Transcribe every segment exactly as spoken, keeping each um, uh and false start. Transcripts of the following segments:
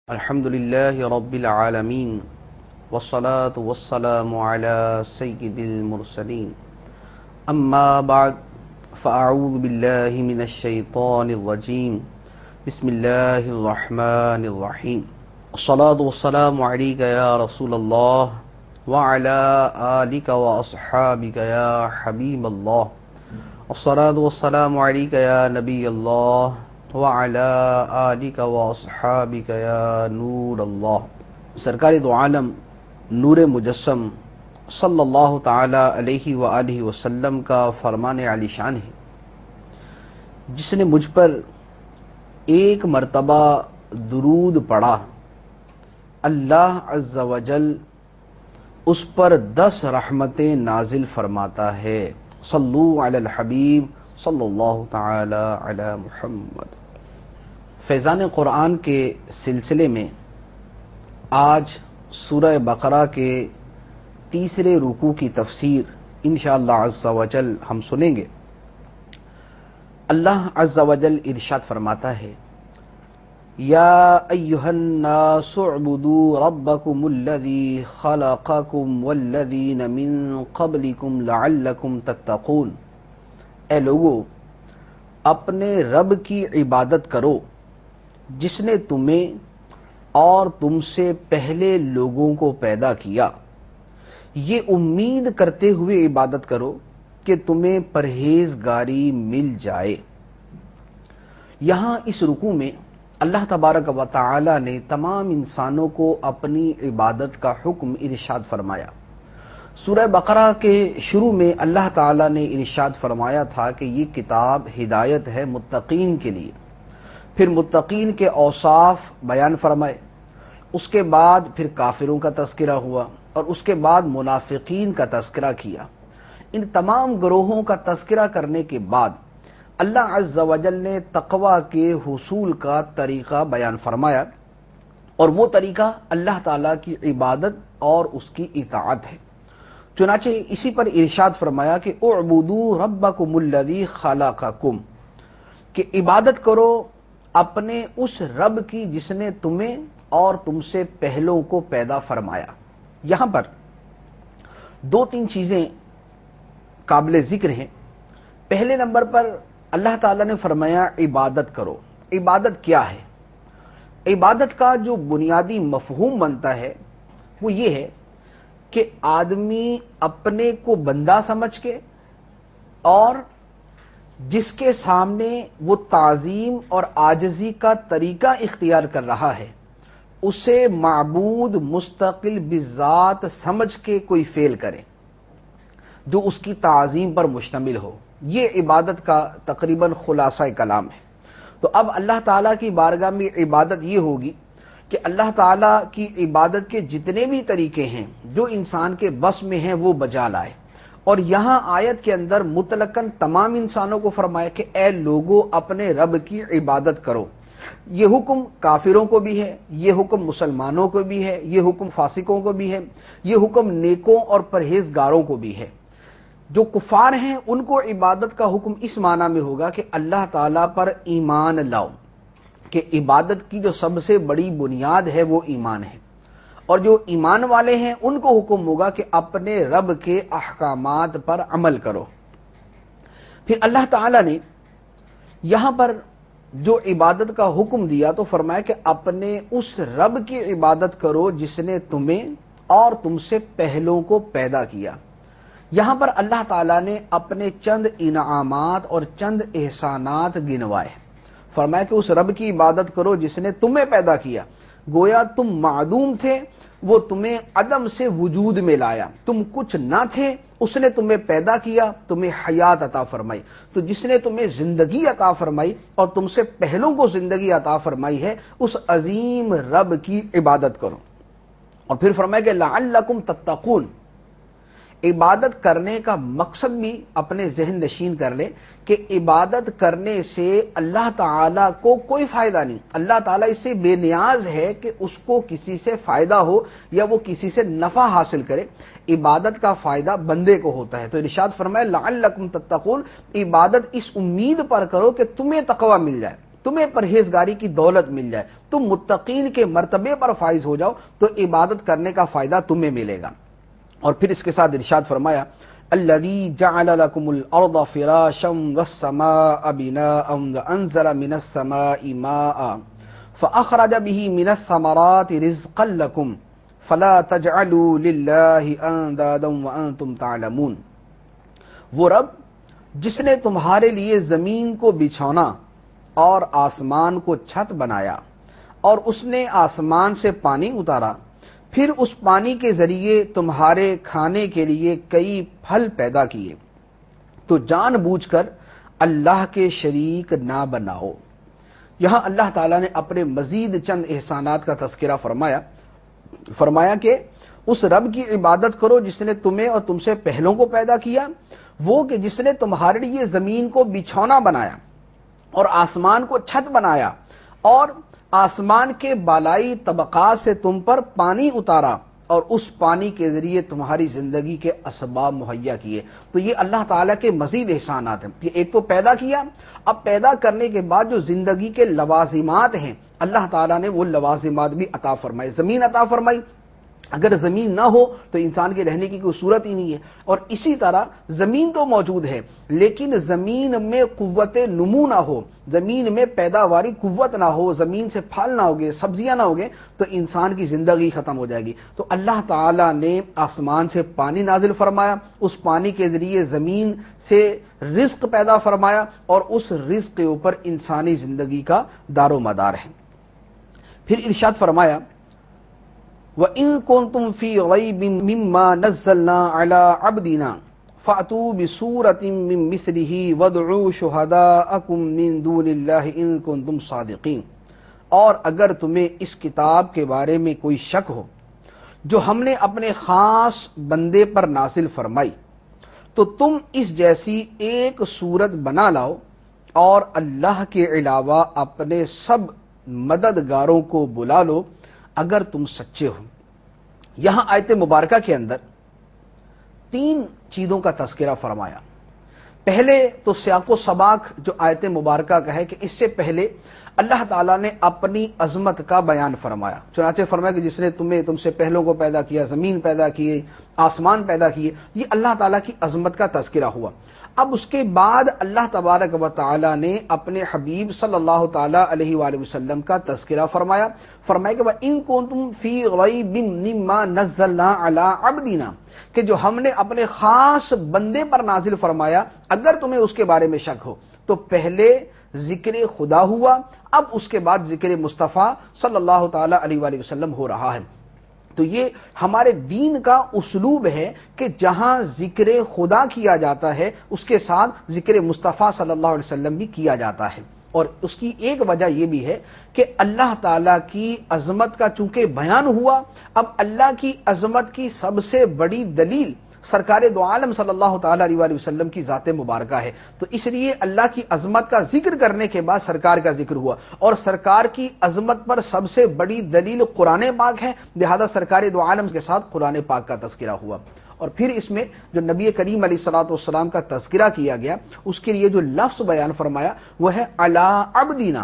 الحمد لله رب العالمين والصلاة والسلام على سيد المرسلين أما بعد فأعوذ بالله من الشيطان الرجيم بسم الله الرحمن الرحيم الصلاة والسلام عليك يا رسول الله وعلى آلك وأصحابك يا حبيب الله الصلاة والسلام عليك يا نبي الله وعلى آلك واصحابك یا نور اللہ۔ سرکار دو عالم نور مجسم صلی اللہ تعالی علیہ وآلہ وسلم کا فرمان عالی شان ہے، جس نے مجھ پر ایک مرتبہ درود پڑھا، اللہ عز و جل اس پر دس رحمتیں نازل فرماتا ہے۔ صلو علی الحبیب صلی اللہ تعالی علی محمد۔ فیضان قرآن کے سلسلے میں آج سورہ بقرہ کے تیسرے رکوع کی تفسیر انشاءاللہ عز و جل ہم سنیں گے۔ اللہ عز و جل ارشاد فرماتا ہے، یا ایھا الناس اعبدوا ربکم الذی خلقکم والذین من قبلکم لعلکم تتقون۔ اے لوگو، اپنے رب کی عبادت کرو جس نے تمہیں اور تم سے پہلے لوگوں کو پیدا کیا، یہ امید کرتے ہوئے عبادت کرو کہ تمہیں پرہیزگاری مل جائے۔ یہاں اس رکوع میں اللہ تبارک و تعالی نے تمام انسانوں کو اپنی عبادت کا حکم ارشاد فرمایا۔ سورہ بقرہ کے شروع میں اللہ تعالی نے ارشاد فرمایا تھا کہ یہ کتاب ہدایت ہے متقین کے لیے، پھر متقین کے اوصاف بیان فرمائے، اس کے بعد پھر کافروں کا تذکرہ ہوا اور اس کے بعد منافقین کا تذکرہ کیا۔ ان تمام گروہوں کا تذکرہ کرنے کے بعد اللہ عز و جل نے تقوی کے حصول کا طریقہ بیان فرمایا، اور وہ طریقہ اللہ تعالی کی عبادت اور اس کی اطاعت ہے۔ چنانچہ اسی پر ارشاد فرمایا کہ اعبدوا ربکم الذی خلقکم، کہ عبادت کرو اپنے اس رب کی جس نے تمہیں اور تم سے پہلوں کو پیدا فرمایا۔ یہاں پر دو تین چیزیں قابل ذکر ہیں۔ پہلے نمبر پر اللہ تعالیٰ نے فرمایا عبادت کرو۔ عبادت کیا ہے؟ عبادت کا جو بنیادی مفہوم بنتا ہے وہ یہ ہے کہ آدمی اپنے کو بندہ سمجھ کے اور جس کے سامنے وہ تعظیم اور عاجزی کا طریقہ اختیار کر رہا ہے، اسے معبود مستقل بذات سمجھ کے کوئی فعل کرے جو اس کی تعظیم پر مشتمل ہو۔ یہ عبادت کا تقریباً خلاصہ کلام ہے۔ تو اب اللہ تعالیٰ کی بارگاہ میں عبادت یہ ہوگی کہ اللہ تعالیٰ کی عبادت کے جتنے بھی طریقے ہیں جو انسان کے بس میں ہیں وہ بجا لائے۔ اور یہاں آیت کے اندر مطلقاً تمام انسانوں کو فرمایا کہ اے لوگو اپنے رب کی عبادت کرو۔ یہ حکم کافروں کو بھی ہے، یہ حکم مسلمانوں کو بھی ہے، یہ حکم فاسقوں کو بھی ہے، یہ حکم نیکوں اور پرہیزگاروں کو بھی ہے۔ جو کفار ہیں ان کو عبادت کا حکم اس معنی میں ہوگا کہ اللہ تعالیٰ پر ایمان لاؤ، کہ عبادت کی جو سب سے بڑی بنیاد ہے وہ ایمان ہے، اور جو ایمان والے ہیں ان کو حکم ہوگا کہ اپنے رب کے احکامات پر عمل کرو۔ پھر اللہ تعالیٰ نے یہاں پر جو عبادت کا حکم دیا تو فرمایا کہ اپنے اس رب کی عبادت کرو جس نے تمہیں اور تم سے پہلوں کو پیدا کیا۔ یہاں پر اللہ تعالیٰ نے اپنے چند انعامات اور چند احسانات گنوائے۔ فرمایا کہ اس رب کی عبادت کرو جس نے تمہیں پیدا کیا، گویا تم معدوم تھے، وہ تمہیں عدم سے وجود میں لایا، تم کچھ نہ تھے، اس نے تمہیں پیدا کیا، تمہیں حیات عطا فرمائی۔ تو جس نے تمہیں زندگی عطا فرمائی اور تم سے پہلوں کو زندگی عطا فرمائی ہے، اس عظیم رب کی عبادت کرو۔ اور پھر فرمایا کہ لعلکم تتقون۔ عبادت کرنے کا مقصد بھی اپنے ذہن نشین کر لے کہ عبادت کرنے سے اللہ تعالیٰ کو کوئی فائدہ نہیں، اللہ تعالیٰ اس سے بے نیاز ہے کہ اس کو کسی سے فائدہ ہو یا وہ کسی سے نفع حاصل کرے۔ عبادت کا فائدہ بندے کو ہوتا ہے۔ تو ارشاد فرمایا لعلکم تتقون، عبادت اس امید پر کرو کہ تمہیں تقوی مل جائے۔ تمہیں پرہیزگاری کی دولت مل جائے، تم متقین کے مرتبے پر فائز ہو جاؤ تو عبادت کرنے کا فائدہ تمہیں ملے گا۔ اور پھر اس کے ساتھ ارشاد فرمایا الذی جعل لکم الارض فراشا والسماء بناء وانزل من السماء ماء فاخرج به من الثمرات رزقا لکم فلا تجعلوا للہ اندادا وانتم تعلمون۔ وہ رب جس نے تمہارے لیے زمین کو بچھونا اور آسمان کو چھت بنایا، اور اس نے آسمان سے پانی اتارا، پھر اس پانی کے ذریعے تمہارے کھانے کے لیے کئی پھل پیدا کیے، تو جان بوجھ کر اللہ کے شریک نہ بناؤ۔ یہاں اللہ تعالیٰ نے اپنے مزید چند احسانات کا تذکرہ فرمایا فرمایا کہ اس رب کی عبادت کرو جس نے تمہیں اور تم سے پہلوں کو پیدا کیا، وہ کہ جس نے تمہارے لیے زمین کو بچھونا بنایا اور آسمان کو چھت بنایا، اور آسمان کے بالائی طبقات سے تم پر پانی اتارا، اور اس پانی کے ذریعے تمہاری زندگی کے اسباب مہیا کیے۔ تو یہ اللہ تعالیٰ کے مزید احسانات ہیں کہ ایک تو پیدا کیا، اب پیدا کرنے کے بعد جو زندگی کے لوازمات ہیں اللہ تعالیٰ نے وہ لوازمات بھی عطا فرمائے، زمین عطا فرمائی۔ اگر زمین نہ ہو تو انسان کے رہنے کی کوئی صورت ہی نہیں ہے، اور اسی طرح زمین تو موجود ہے لیکن زمین میں قوت نمو نہ ہو، زمین میں پیداواری قوت نہ ہو، زمین سے پھل نہ ہوگے، سبزیاں نہ ہوگے تو انسان کی زندگی ختم ہو جائے گی۔ تو اللہ تعالیٰ نے آسمان سے پانی نازل فرمایا، اس پانی کے ذریعے زمین سے رزق پیدا فرمایا، اور اس رزق کے اوپر انسانی زندگی کا دار و مدار ہے۔ پھر ارشاد فرمایا وَإِن كُنتُمْ فِي رَيْبٍ مِّمَّا نَزَّلْنَا عَلَىٰ عَبْدِنَا فَأْتُوا بِسُورَةٍ مِّن مِّثْلِهِ وَادْعُوا شُهَدَاءَكُم مِّن دُونِ اللَّهِ إِن كُنتُمْ صَادِقِينَ۔ اور اگر تمہیں اس کتاب کے بارے میں کوئی شک ہو جو ہم نے اپنے خاص بندے پر نازل فرمائی، تو تم اس جیسی ایک صورت بنا لاؤ اور اللہ کے علاوہ اپنے سب مددگاروں کو بلا لو اگر تم سچے ہو۔ یہاں آیت مبارکہ کے اندر تین چیزوں کا تذکرہ فرمایا۔ پہلے تو سیاق و سباق جو آیت مبارکہ کا ہے کہ اس سے پہلے اللہ تعالیٰ نے اپنی عظمت کا بیان فرمایا، چنانچہ فرمایا کہ جس نے تمہیں تم سے پہلوں کو پیدا کیا، زمین پیدا کیے، آسمان پیدا کیے، یہ اللہ تعالیٰ کی عظمت کا تذکرہ ہوا۔ اب اس کے بعد اللہ تبارک و تعالی نے اپنے حبیب صلی اللہ تعالی علیہ وآلہ وسلم کا تذکرہ فرمایا فرمایا کہ وَإِن كُنتُمْ فِي رَيْبٍ مِّمَّا نَزَّلْنَا عَلَىٰ عَبْدِنَا، کہ جو ہم نے اپنے خاص بندے پر نازل فرمایا اگر تمہیں اس کے بارے میں شک ہو۔ تو پہلے ذکر خدا ہوا، اب اس کے بعد ذکر مصطفیٰ صلی اللہ تعالی علیہ وآلہ وسلم ہو رہا ہے۔ تو یہ ہمارے دین کا اسلوب ہے کہ جہاں ذکر خدا کیا جاتا ہے اس کے ساتھ ذکر مصطفیٰ صلی اللہ علیہ وسلم بھی کیا جاتا ہے، اور اس کی ایک وجہ یہ بھی ہے کہ اللہ تعالیٰ کی عظمت کا چونکہ بیان ہوا، اب اللہ کی عظمت کی سب سے بڑی دلیل سرکار دو عالم صلی اللہ تعالی علیہ وآلہ وسلم کی ذات مبارکہ ہے، تو اس لیے اللہ کی عظمت کا ذکر کرنے کے بعد سرکار کا ذکر ہوا، اور سرکار کی عظمت پر سب سے بڑی دلیل قرآن پاک ہے، لہذا سرکار دو عالم کے ساتھ قرآن پاک کا تذکرہ ہوا۔ اور پھر اس میں جو نبی کریم علیہ الصلوۃ والسلام کا تذکرہ کیا گیا اس کے لیے جو لفظ بیان فرمایا وہ ہے علی عبدنا،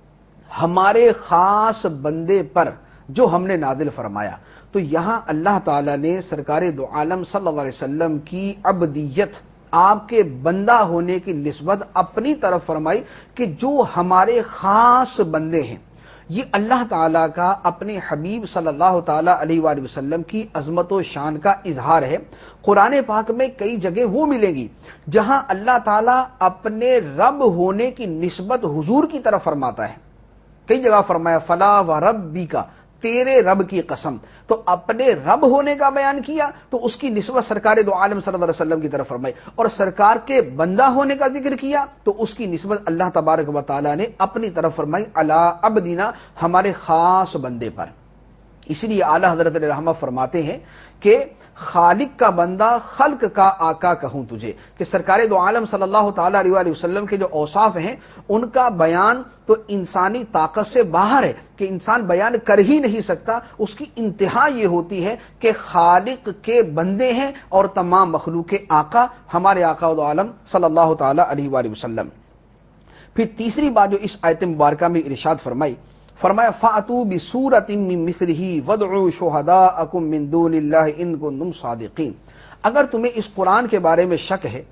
ہمارے خاص بندے پر جو ہم نے نازل فرمایا۔ تو یہاں اللہ تعالیٰ نے سرکار دو عالم صلی اللہ علیہ وسلم کی عبدیت، آپ کے بندہ ہونے کی نسبت اپنی طرف فرمائی کہ جو ہمارے خاص بندے ہیں۔ یہ اللہ تعالیٰ کا اپنے حبیب صلی اللہ تعالی علیہ وآلہ وسلم کی عظمت و شان کا اظہار ہے۔ قرآن پاک میں کئی جگہ وہ ملیں گی جہاں اللہ تعالیٰ اپنے رب ہونے کی نسبت حضور کی طرف فرماتا ہے۔ کئی جگہ فرمایا فلا و ربی کا، تیرے رب کی قسم، تو اپنے رب ہونے کا بیان کیا تو اس کی نسبت سرکار دو عالم صلی اللہ علیہ وسلم کی طرف فرمائی، اور سرکار کے بندہ ہونے کا ذکر کیا تو اس کی نسبت اللہ تبارک و تعالی نے اپنی طرف فرمائی علی عبدنا، ہمارے خاص بندے پر۔ اس لیے اعلی حضرت علیہ رحمہ فرماتے ہیں کہ خالق کا بندہ خلق کا آقا کہوں تجھے، کہ سرکار دو عالم صلی اللہ تعالی علیہ وآلہ وسلم کے جو اوصاف ہیں ان کا بیان تو انسانی طاقت سے باہر ہے کہ انسان بیان کر ہی نہیں سکتا۔ اس کی انتہا یہ ہوتی ہے کہ خالق کے بندے ہیں اور تمام مخلوق کے آقا ہمارے آقا دو عالم صلی اللہ تعالی علیہ وآلہ وسلم۔ پھر تیسری بات جو اس آیت مبارکہ میں ارشاد فرمائی، فرمایا فَأْتُوا بِسُورَةٍ مِّن مِّثْلِهِ وَادْعُوا شُهَدَاءَكُم مِّن دُونِ اللَّهِ إِن كُنتُمْ صَادِقِينَ۔ اگر تمہیں اس قرآن کے بارے میں شک ہے،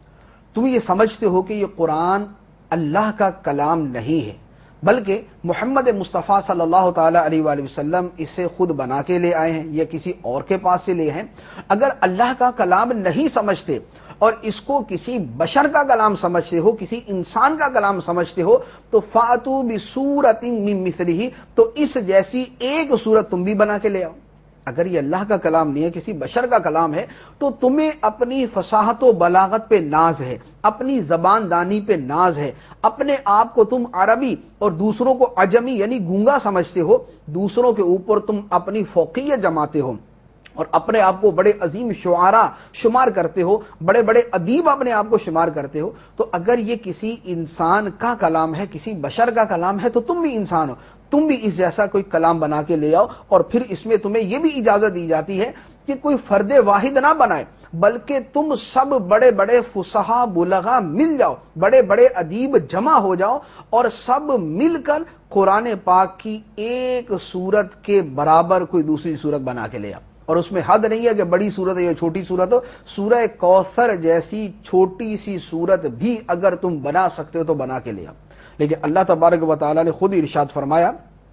تم یہ سمجھتے ہو کہ یہ قرآن اللہ کا کلام نہیں ہے بلکہ محمد مصطفیٰ صلی اللہ تعالی علیہ وآلہ وسلم اسے خود بنا کے لے آئے ہیں یا کسی اور کے پاس سے لے ہیں، اگر اللہ کا کلام نہیں سمجھتے اور اس کو کسی بشر کا کلام سمجھتے ہو، کسی انسان کا کلام سمجھتے ہو، تو فَأْتُوا بِسُورَةٍ مِّن مِّثْلِهِ، تو اس جیسی ایک سورت تم بھی بنا کے لے آؤ۔ اگر یہ اللہ کا کلام نہیں ہے، کسی بشر کا کلام ہے، تو تمہیں اپنی فصاحت و بلاغت پہ ناز ہے، اپنی زبان دانی پہ ناز ہے، اپنے آپ کو تم عربی اور دوسروں کو عجمی یعنی گونگا سمجھتے ہو، دوسروں کے اوپر تم اپنی فوقیت جماتے ہو اور اپنے آپ کو بڑے عظیم شعراء شمار کرتے ہو، بڑے بڑے ادیب اپنے آپ کو شمار کرتے ہو، تو اگر یہ کسی انسان کا کلام ہے، کسی بشر کا کلام ہے، تو تم بھی انسان ہو، تم بھی اس جیسا کوئی کلام بنا کے لے آؤ۔ اور پھر اس میں تمہیں یہ بھی اجازت دی جاتی ہے کہ کوئی فرد واحد نہ بنائے، بلکہ تم سب بڑے بڑے فصحا بلغا مل جاؤ، بڑے بڑے ادیب جمع ہو جاؤ اور سب مل کر قرآن پاک کی ایک سورت کے برابر کوئی دوسری سورت بنا کے لے آؤ۔ اور اس میں حد نہیں ہے کہ بڑی سورت ہے یا چھوٹی سورت ہو، سورہ کوثر جیسی چھوٹی سی سورت بھی اگر تم بنا سکتے ہو تو بنا کے لے آؤ۔ لیکن اللہ تبارک و تعالی نے خود ارشاد فرمایا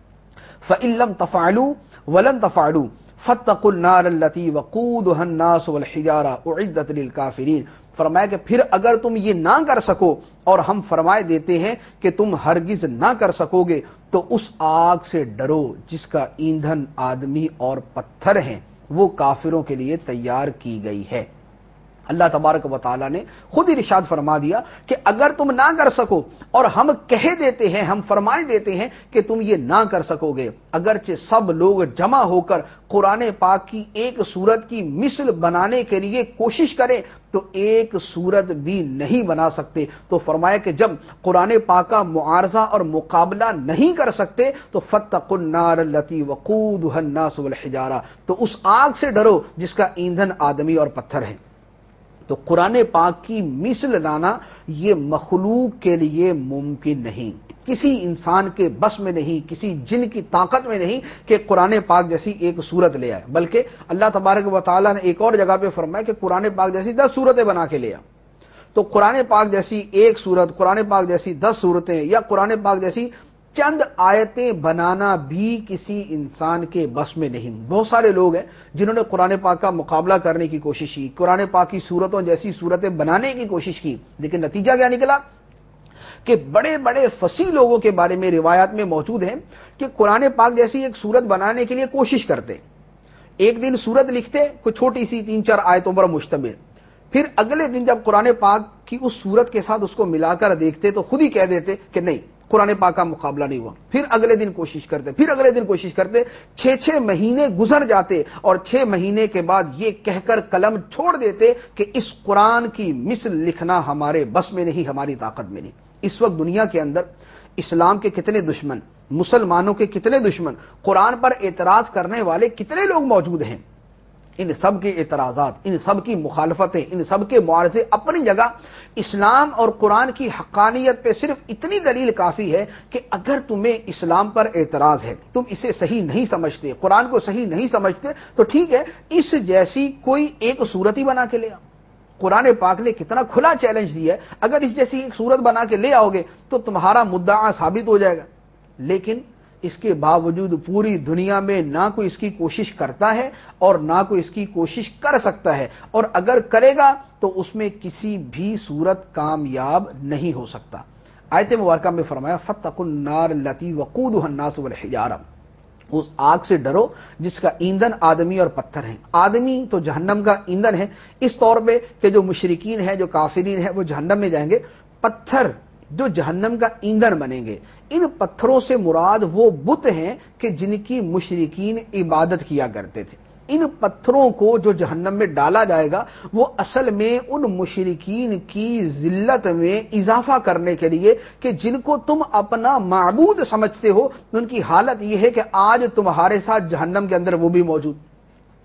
فَإِن لَّمْ تَفْعَلُوا وَلَن تَفْعَلُوا فَاتَّقُوا النَّارَ الَّتِي وَقُودُهَا النَّاسُ وَالْحِجَارَةُ أُعِدَّتْ لِلْكَافِرِينَ۔ فرمایا کہ پھر اگر تم یہ نہ کر سکو، اور ہم فرمائے دیتے ہیں کہ تم ہرگز نہ کر سکو گے، تو اس آگ سے ڈرو جس کا ایندھن آدمی اور پتھر ہیں، وہ کافروں کے لیے تیار کی گئی ہے۔ اللہ تبارک و تعالیٰ نے خود ارشاد فرما دیا کہ اگر تم نہ کر سکو، اور ہم کہہ دیتے ہیں، ہم فرمائے دیتے ہیں کہ تم یہ نہ کر سکو گے، اگرچہ سب لوگ جمع ہو کر قرآن پاک کی ایک سورت کی مثل بنانے کے لیے کوشش کریں تو ایک سورت بھی نہیں بنا سکتے۔ تو فرمایا کہ جب قرآن پاک کا معارضہ اور مقابلہ نہیں کر سکتے تو فَاتَّقُوا النَّارَ الَّتِي وَقُودُهَا النَّاسُ وَالْحِجَارَةُ، تو اس آگ سے ڈرو جس کا ایندھن آدمی اور پتھر ہے۔ تو قرآن پاک کی مثل لانا یہ مخلوق کے لیے ممکن نہیں، کسی انسان کے بس میں نہیں، کسی جن کی طاقت میں نہیں کہ قرآن پاک جیسی ایک سورت لے آئے، بلکہ اللہ تبارک و تعالیٰ نے ایک اور جگہ پہ فرمایا کہ قرآن پاک جیسی دس سورتیں بنا کے لے آ۔ تو قرآن پاک جیسی ایک سورت، قرآن پاک جیسی دس صورتیں یا قرآن پاک جیسی چند آیتیں بنانا بھی کسی انسان کے بس میں نہیں۔ بہت سارے لوگ ہیں جنہوں نے قرآن پاک کا مقابلہ کرنے کی کوشش کی، قرآن پاک کی صورتوں جیسی صورتیں بنانے کی کوشش کی، لیکن نتیجہ کیا نکلا کہ بڑے بڑے فصیح لوگوں کے بارے میں روایات میں موجود ہیں کہ قرآن پاک جیسی ایک صورت بنانے کے لیے کوشش کرتے، ایک دن صورت لکھتے کوئی چھوٹی سی تین چار آیتوں پر مشتمل، پھر اگلے دن جب قرآن پاک کی اس صورت کے ساتھ اس کو ملا کر دیکھتے تو خود ہی کہہ دیتے کہ نہیں، قرآن پاک کا مقابلہ نہیں ہوا، پھر اگلے دن کوشش کرتے، پھر اگلے دن کوشش کرتے، چھ چھ مہینے گزر جاتے اور چھ مہینے کے بعد یہ کہہ کر قلم چھوڑ دیتے کہ اس قرآن کی مثل لکھنا ہمارے بس میں نہیں، ہماری طاقت میں نہیں۔ اس وقت دنیا کے اندر اسلام کے کتنے دشمن، مسلمانوں کے کتنے دشمن، قرآن پر اعتراض کرنے والے کتنے لوگ موجود ہیں، ان سب کے اعتراضات، ان سب کی مخالفتیں، ان سب کے معارضے اپنی جگہ اسلام اور قرآن کی حقانیت پہ صرف اتنی دلیل کافی ہے کہ اگر تمہیں اسلام پر اعتراض ہے، تم اسے صحیح نہیں سمجھتے، قرآن کو صحیح نہیں سمجھتے، تو ٹھیک ہے، اس جیسی کوئی ایک صورت ہی بنا کے لے آؤ۔ قرآن پاک نے کتنا کھلا چیلنج دیا ہے، اگر اس جیسی ایک صورت بنا کے لے آؤ گے تو تمہارا مدعا ثابت ہو جائے گا، لیکن اس کے باوجود پوری دنیا میں نہ کوئی اس کی کوشش کرتا ہے اور نہ کوئی اس کی کوشش کر سکتا ہے، اور اگر کرے گا تو اس میں کسی بھی صورت کامیاب نہیں ہو سکتا۔ آیت مبارکہ میں فرمایا فَاتَّقُوا النَّارَ الَّتِي وَقُودُهَا النَّاسُ وَالْحِجَارَةُ، اس آگ سے ڈرو جس کا ایندھن آدمی اور پتھر ہیں۔ آدمی تو جہنم کا ایندھن ہے اس طور پہ کہ جو مشرکین ہیں، جو کافرین ہیں، وہ جہنم میں جائیں گے، پتھر جو جہنم کا ایندھن بنیں گے۔ ان پتھروں سے مراد وہ بت ہیں کہ جن کی مشرکین عبادت کیا کرتے تھے۔ ان پتھروں کو جو جہنم میں ڈالا جائے گا وہ اصل میں ان مشرکین کی ذلت میں اضافہ کرنے کے لیے کہ جن کو تم اپنا معبود سمجھتے ہو، ان کی حالت یہ ہے کہ آج تمہارے ساتھ جہنم کے اندر وہ بھی موجود،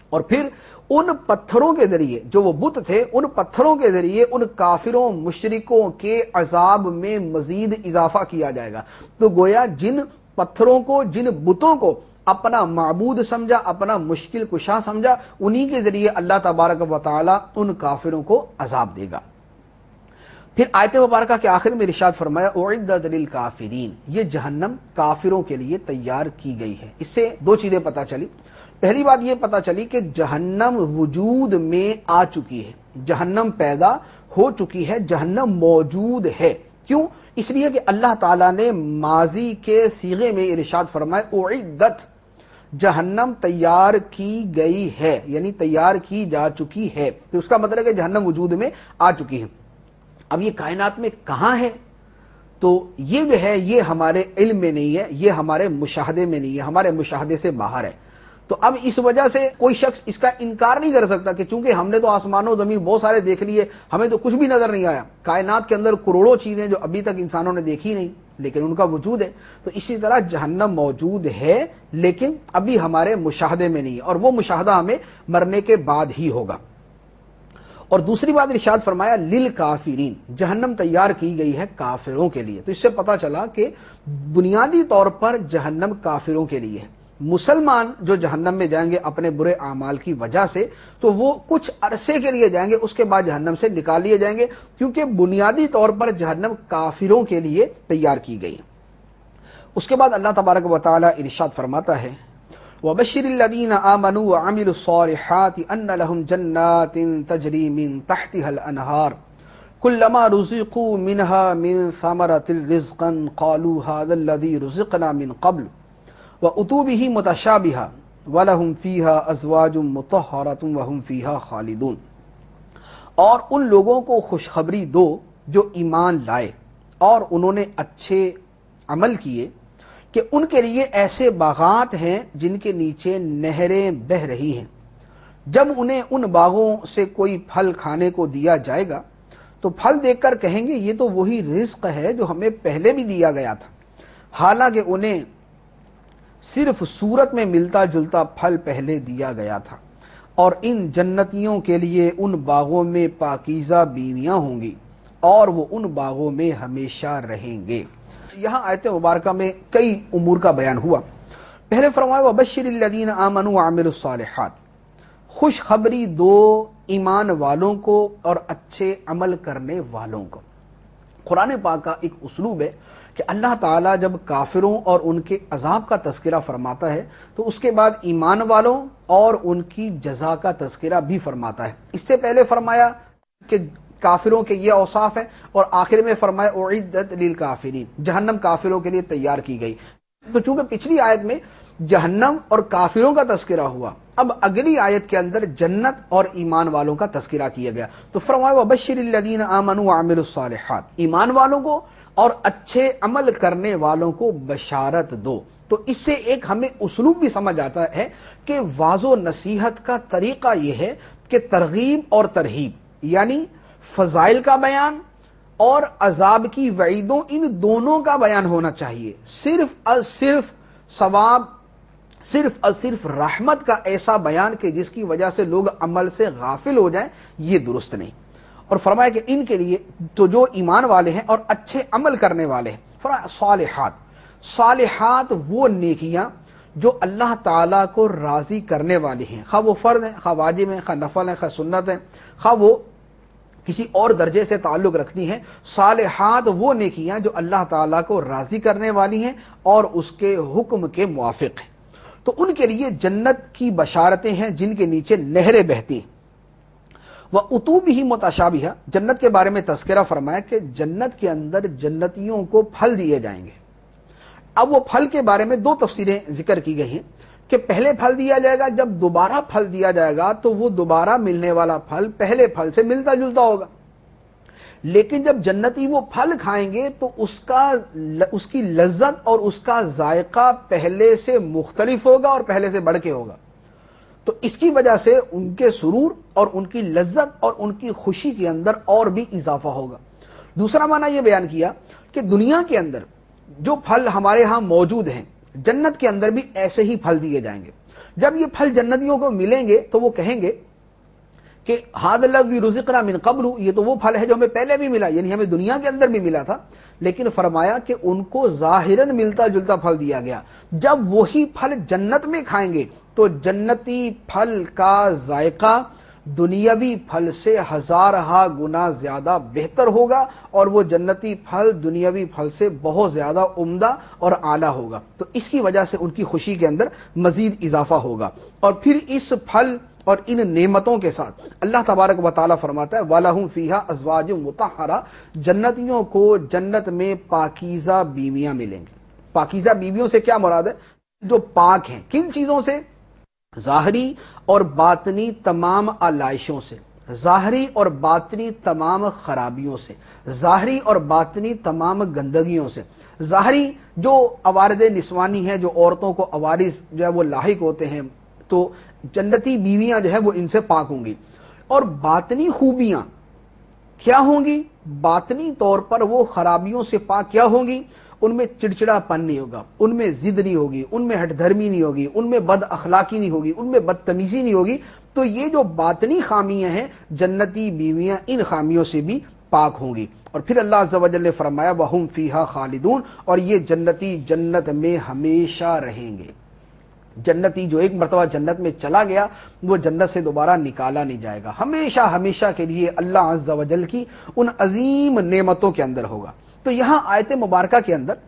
اور پھر ان پتھروں کے ذریعے جو وہ بت تھے، ان پتھروں کے ذریعے ان کافروں مشرکوں کے عذاب میں مزید اضافہ کیا جائے گا۔ تو گویا جن پتھروں کو، جن بتوں کو اپنا معبود سمجھا، اپنا مشکل کشا سمجھا، انہی کے ذریعے اللہ تبارک و تعالی ان کافروں کو عذاب دے گا۔ پھر آیت مبارکہ کے آخر میں ارشاد فرمایا اعدت للکافرین، یہ جہنم کافروں کے لیے تیار کی گئی ہے۔ اس سے دو چیزیں پتہ چلی۔ پہلی بات یہ پتہ چلی کہ جہنم وجود میں آ چکی ہے، جہنم پیدا ہو چکی ہے، جہنم موجود ہے۔ کیوں؟ اس لیے کہ اللہ تعالیٰ نے ماضی کے صیغے میں ارشاد فرمایا اعدت، جہنم تیار کی گئی ہے، یعنی تیار کی جا چکی ہے۔ تو اس کا مطلب ہے کہ جہنم وجود میں آ چکی ہے۔ اب یہ کائنات میں کہاں ہے؟ تو یہ جو ہے یہ ہمارے علم میں نہیں ہے، یہ ہمارے مشاہدے میں نہیں ہے، ہمارے مشاہدے سے باہر ہے۔ تو اب اس وجہ سے کوئی شخص اس کا انکار نہیں کر سکتا کہ چونکہ ہم نے تو آسمان و زمین بہت سارے دیکھ لیے، ہمیں تو کچھ بھی نظر نہیں آیا۔ کائنات کے اندر کروڑوں چیزیں جو ابھی تک انسانوں نے دیکھی نہیں، لیکن ان کا وجود ہے۔ تو اسی طرح جہنم موجود ہے، لیکن ابھی ہمارے مشاہدے میں نہیں ہے، اور وہ مشاہدہ ہمیں مرنے کے بعد ہی ہوگا۔ اور دوسری بات ارشاد فرمایا للکافرین، جہنم تیار کی گئی ہے کافروں کے لیے۔ تو اس سے پتا چلا کہ بنیادی طور پر جہنم کافروں کے لیے ہے۔ مسلمان جو جہنم میں جائیں گے اپنے برے اعمال کی وجہ سے، تو وہ کچھ عرصے کے لیے جائیں گے، اس کے بعد جہنم سے نکال لیے جائیں گے، کیونکہ بنیادی طور پر جہنم کافروں کے لیے تیار کی گئی۔ اس کے بعد اللہ تبارک و تعالی ارشاد فرماتا ہے وَبَشِّرِ الَّذِينَ آمَنُوا وَعَمِلُوا الصَّالِحَاتِ أَنَّ لَهُمْ جَنَّاتٍ تَجْرِي مِن تَحْتِهَا الْأَنْهَارُ كُلَّمَا رُزِقُوا مِنْهَا مِن ثَمَرَةٍ رِزْقًا قَالُوا هَذَا الَّذِي رُزِقْنَا مِن قَبْلُ وَأُتُوا بِهِ مُتَشَابِهًا وَلَهُمْ فِيهَا أَزْوَاجٌ مُطَهَّرَةٌ وَهُمْ فِيهَا خَالِدُونَ۔ اور ان لوگوں کو خوشخبری دو جو ایمان لائے اور انہوں نے اچھے عمل کیے کہ ان کے لیے ایسے باغات ہیں جن کے نیچے نہریں بہہ رہی ہیں، جب انہیں ان باغوں سے کوئی پھل کھانے کو دیا جائے گا تو پھل دیکھ کر کہیں گے یہ تو وہی رزق ہے جو ہمیں پہلے بھی دیا گیا تھا، حالانکہ انہیں صرف صورت میں ملتا جلتا پھل پہلے دیا گیا تھا۔ اور ان جنتیوں کے لیے ان باغوں میں پاکیزہ بیویاں ہوں گی اور وہ ان باغوں میں ہمیشہ رہیں گے۔ یہاں آیت مبارکہ میں کئی امور کا بیان ہوا۔ پہلے فرمایا وَبَشِّرِ الَّذِينَ آمَنُوا وَعَمِلُوا الصَّالِحَاتِ، خوشخبری دو ایمان والوں کو اور اچھے عمل کرنے والوں کو۔ قرآن پاک کا ایک اسلوب ہے کہ اللہ تعالیٰ جب کافروں اور ان کے عذاب کا تذکرہ فرماتا ہے تو اس کے بعد ایمان والوں اور ان کی جزا کا تذکرہ بھی فرماتا ہے۔ اس سے پہلے فرمایا کہ کافروں کے یہ اوصاف ہیں، اور آخر میں فرمایا اعدت للکافرین، جہنم کافروں کے لیے تیار کی گئی۔ تو چونکہ پچھلی آیت میں جہنم اور کافروں کا تذکرہ ہوا، اب اگلی آیت کے اندر جنت اور ایمان والوں کا تذکرہ کیا گیا۔ تو فرمایا وبشر الذین آمنوا وعملوا الصالحات، ایمان والوں کو اور اچھے عمل کرنے والوں کو بشارت دو۔ تو اس سے ایک ہمیں اسلوب بھی سمجھ آتا ہے کہ واعظ و نصیحت کا طریقہ یہ ہے کہ ترغیب اور ترہیب، یعنی فضائل کا بیان اور عذاب کی وعیدوں، ان دونوں کا بیان ہونا چاہیے۔ صرف اور صرف ثواب، صرف اور صرف رحمت کا ایسا بیان کہ جس کی وجہ سے لوگ عمل سے غافل ہو جائیں، یہ درست نہیں۔ اور فرمایا کہ ان کے لیے تو جو ایمان والے ہیں اور اچھے عمل کرنے والے ہیں، فرمایا صالحات، صالحات وہ نیکیاں جو اللہ تعالیٰ کو راضی کرنے والی ہیں، خواہ وہ فرض ہیں، خواہ واجب ہیں، خواہ نفل ہیں، خواہ سنت ہیں، خواہ وہ کسی اور درجے سے تعلق رکھتی ہیں۔ صالحات وہ نیکیاں جو اللہ تعالیٰ کو راضی کرنے والی ہیں اور اس کے حکم کے موافق ہیں، تو ان کے لیے جنت کی بشارتیں ہیں جن کے نیچے نہریں بہتی ہیں۔ وَأُتُوا بِهِ مُتَشَابِهًا، جنت کے بارے میں تذکرہ فرمایا کہ جنت کے اندر جنتیوں کو پھل دیے جائیں گے۔ اب وہ پھل کے بارے میں دو تفسیریں ذکر کی گئی ہیں کہ پہلے پھل دیا جائے گا، جب دوبارہ پھل دیا جائے گا تو وہ دوبارہ ملنے والا پھل پہلے پھل سے ملتا جلتا ہوگا، لیکن جب جنتی وہ پھل کھائیں گے تو اس کا اس کی لذت اور اس کا ذائقہ پہلے سے مختلف ہوگا اور پہلے سے بڑھ کے ہوگا۔ تو اس کی وجہ سے ان کے سرور اور ان کی لذت اور ان کی خوشی کے اندر اور بھی اضافہ ہوگا۔ دوسرا معنی یہ بیان کیا کہ دنیا کے اندر جو پھل ہمارے ہاں موجود ہیں، جنت کے اندر بھی ایسے ہی پھل دیے جائیں گے، جب یہ پھل جنتیوں کو ملیں گے تو وہ کہیں گے کہ ھذا الذی رزقنا من قبل، یہ تو وہ پھل ہے جو ہمیں پہلے بھی ملا، یعنی ہمیں دنیا کے اندر بھی ملا تھا، لیکن فرمایا کہ ان کو ظاہراً ملتا جلتا پھل دیا گیا۔ جب وہی پھل جنت میں کھائیں گے تو جنتی پھل کا ذائقہ دنیاوی پھل سے ہزارہا گنا زیادہ بہتر ہوگا، اور وہ جنتی پھل دنیاوی پھل سے بہت زیادہ عمدہ اور اعلیٰ ہوگا، تو اس کی وجہ سے ان کی خوشی کے اندر مزید اضافہ ہوگا۔ اور پھر اس پھل اور ان نعمتوں کے ساتھ اللہ تبارک و تعالیٰ فرماتا ہے وَلَهُمْ فِيهَا أَزْوَاجٌ مُطَهَّرَةٌ، جنتیوں کو جنت میں پاکیزہ بیویاں ملیں گی۔ پاکیزہ بیویوں سے کیا مراد ہے؟ جو پاک ہیں، کن چیزوں سے؟ ظاہری اور باطنی تمام آلائشوں سے، ظاہری اور باطنی تمام خرابیوں سے، ظاہری اور باطنی تمام گندگیوں سے۔ ظاہری جو عوارض نسوانی ہیں، جو عورتوں کو عوارض جو ہے وہ لاحق ہوتے ہیں، تو جنتی بیویاں جو ہے وہ ان سے پاک ہوں گی۔ اور باطنی خوبیاں کیا ہوں گی؟ باطنی طور پر وہ خرابیوں سے پاک کیا ہوں گی؟ ان میں چڑچڑا پن نہیں ہوگا، ان میں ضد نہیں ہوگی، ان میں ہٹ دھرمی نہیں ہوگی، ان میں بد اخلاقی نہیں ہوگی، ان میں بدتمیزی نہیں ہوگی۔ تو یہ جو باطنی خامیاں ہیں، جنتی بیویاں ان خامیوں سے بھی پاک ہوں گی۔ اور پھر اللہ عز و جل نے فرمایا وَهُمْ فِيهَا خَالِدُونَ، اور یہ جنتی جنت میں ہمیشہ رہیں گے۔ جنتی جو ایک مرتبہ جنت میں چلا گیا وہ جنت سے دوبارہ نکالا نہیں جائے گا، ہمیشہ ہمیشہ کے لیے اللہ عز و جل کی ان عظیم نعمتوں کے اندر ہوگا۔ تو یہاں آیت مبارکہ کے اندر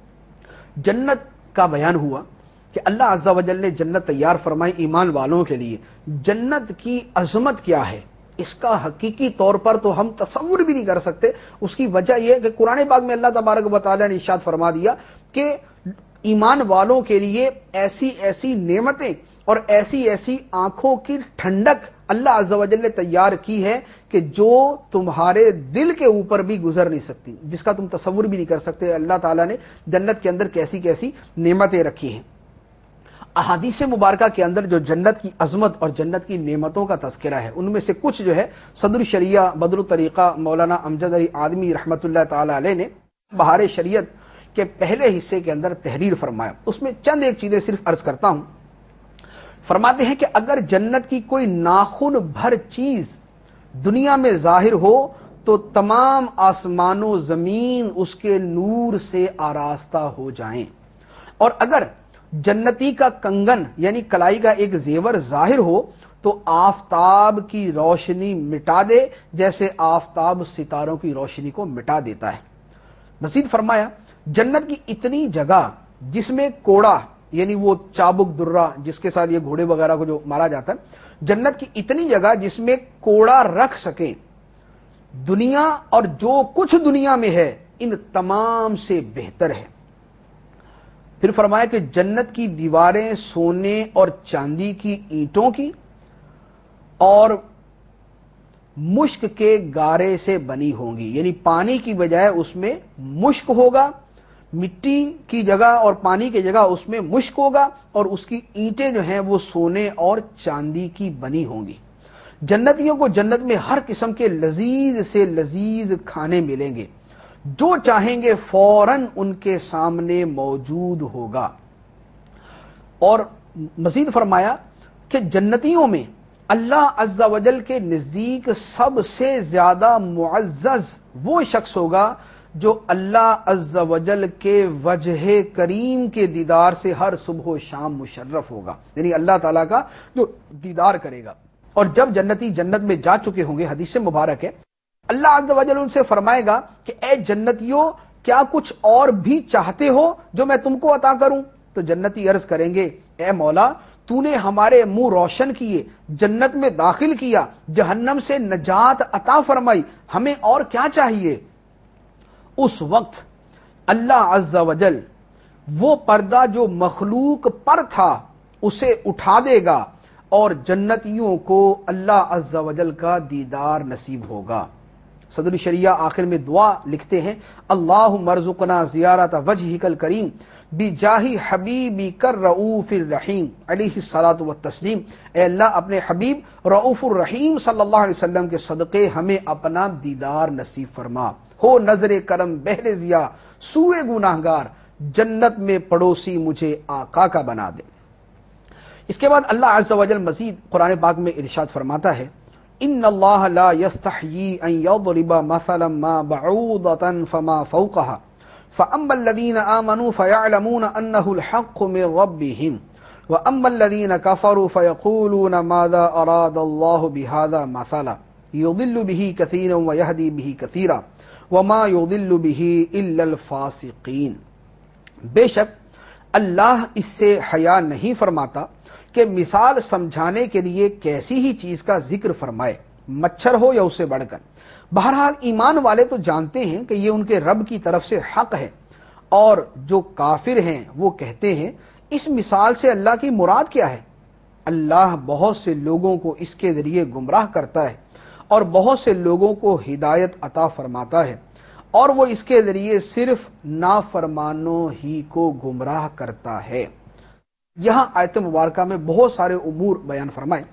جنت کا بیان ہوا کہ اللہ عز و جل نے جنت تیار فرمائی ایمان والوں کے لیے۔ جنت کی عظمت کیا ہے اس کا حقیقی طور پر تو ہم تصور بھی نہیں کر سکتے۔ اس کی وجہ یہ ہے کہ قرآن پاک میں اللہ تبارک و تعالیٰ نے ارشاد فرما دیا کہ ایمان والوں کے لیے ایسی ایسی نعمتیں اور ایسی ایسی آنکھوں کی ٹھنڈک اللہ عز و جل نے تیار کی ہے کہ جو تمہارے دل کے اوپر بھی گزر نہیں سکتی، جس کا تم تصور بھی نہیں کر سکتے۔ اللہ تعالیٰ نے جنت کے اندر کیسی کیسی نعمتیں رکھی ہیں۔ احادیث مبارکہ کے اندر جو جنت کی عظمت اور جنت کی نعمتوں کا تذکرہ ہے، ان میں سے کچھ جو ہے صدر شریعہ بدر الطریقہ مولانا امجد علی آدمی رحمۃ اللہ تعالی علیہ نے بہار شریعت کے پہلے حصے کے اندر تحریر فرمایا۔ اس میں چند ایک چیزیں صرف عرض کرتا ہوں۔ فرماتے ہیں کہ اگر جنت کی کوئی ناخن بھر چیز دنیا میں ظاہر ہو تو تمام آسمان و زمین اس کے نور سے آراستہ ہو جائیں، اور اگر جنتی کا کنگن یعنی کلائی کا ایک زیور ظاہر ہو تو آفتاب کی روشنی مٹا دے جیسے آفتاب ستاروں کی روشنی کو مٹا دیتا ہے۔ مزید فرمایا جنت کی اتنی جگہ جس میں کوڑا یعنی وہ چابک درہ جس کے ساتھ یہ گھوڑے وغیرہ کو جو مارا جاتا ہے، جنت کی اتنی جگہ جس میں کوڑا رکھ سکیں، دنیا اور جو کچھ دنیا میں ہے ان تمام سے بہتر ہے۔ پھر فرمایا کہ جنت کی دیواریں سونے اور چاندی کی اینٹوں کی اور مشک کے گارے سے بنی ہوں گی، یعنی پانی کی بجائے اس میں مشک ہوگا، مٹی کی جگہ اور پانی کی جگہ اس میں مشک ہوگا، اور اس کی اینٹیں جو ہیں وہ سونے اور چاندی کی بنی ہوں گی۔ جنتیوں کو جنت میں ہر قسم کے لذیذ سے لذیذ کھانے ملیں گے، جو چاہیں گے فوراً ان کے سامنے موجود ہوگا۔ اور مزید فرمایا کہ جنتیوں میں اللہ عز و جل کے نزدیک سب سے زیادہ معزز وہ شخص ہوگا جو اللہ عز و جل کے وجہ کریم کے دیدار سے ہر صبح و شام مشرف ہوگا، یعنی اللہ تعالیٰ کا جو دیدار کرے گا۔ اور جب جنتی جنت میں جا چکے ہوں گے، حدیث مبارک ہے، اللہ عز و جل ان سے فرمائے گا کہ اے جنتیوں کیا کچھ اور بھی چاہتے ہو جو میں تم کو عطا کروں؟ تو جنتی عرض کریں گے اے مولا تو نے ہمارے منہ روشن کیے، جنت میں داخل کیا، جہنم سے نجات عطا فرمائی، ہمیں اور کیا چاہیے؟ اس وقت اللہ عز و جل وہ پردہ جو مخلوق پر تھا اسے اٹھا دے گا اور جنتیوں کو اللہ عز و جل کا دیدار نصیب ہوگا۔ صدر شریعہ آخر میں دعا لکھتے ہیں اللہم ارزقنا زیارت وجہک الکریم بجاہ حبیبک الرؤوف الرحیم علیہ الصلاۃ والتسلیم، اے اللہ اپنے حبیب رؤوف الرحیم صلی اللہ علیہ وسلم کے صدقے ہمیں اپنا دیدار نصیب فرما، ہو نظر کرم بہر ضیا سوئے گناہگار، جنت میں پڑوسی مجھے آقا کا بنا دے۔ اس کے بعد اللہ عز و جل مزید قرآن پاک میں ارشاد فرماتا ہے ان اللہ لا یستحیی ان یضرب مثلا ما بعوضۃ فما فوقها فاما الذین آمنوا فیعلمون انه الحق من ربهم واما الذین کفروا فیقولون ماذا اراد اللہ بهذا مثلا یضل به کثیرا ویہدی به کثیرا وما یضل به الا الفاسقین۔ بے شک اللہ اس سے حیا نہیں فرماتا کہ مثال سمجھانے کے لیے کیسی ہی چیز کا ذکر فرمائے، مچھر ہو یا اسے بڑھ کر۔ بہرحال ایمان والے تو جانتے ہیں کہ یہ ان کے رب کی طرف سے حق ہے، اور جو کافر ہیں وہ کہتے ہیں اس مثال سے اللہ کی مراد کیا ہے؟ اللہ بہت سے لوگوں کو اس کے ذریعے گمراہ کرتا ہے اور بہت سے لوگوں کو ہدایت عطا فرماتا ہے، اور وہ اس کے ذریعے صرف نافرمانوں ہی کو گمراہ کرتا ہے۔ یہاں آیت مبارکہ میں بہت سارے امور بیان فرمائے۔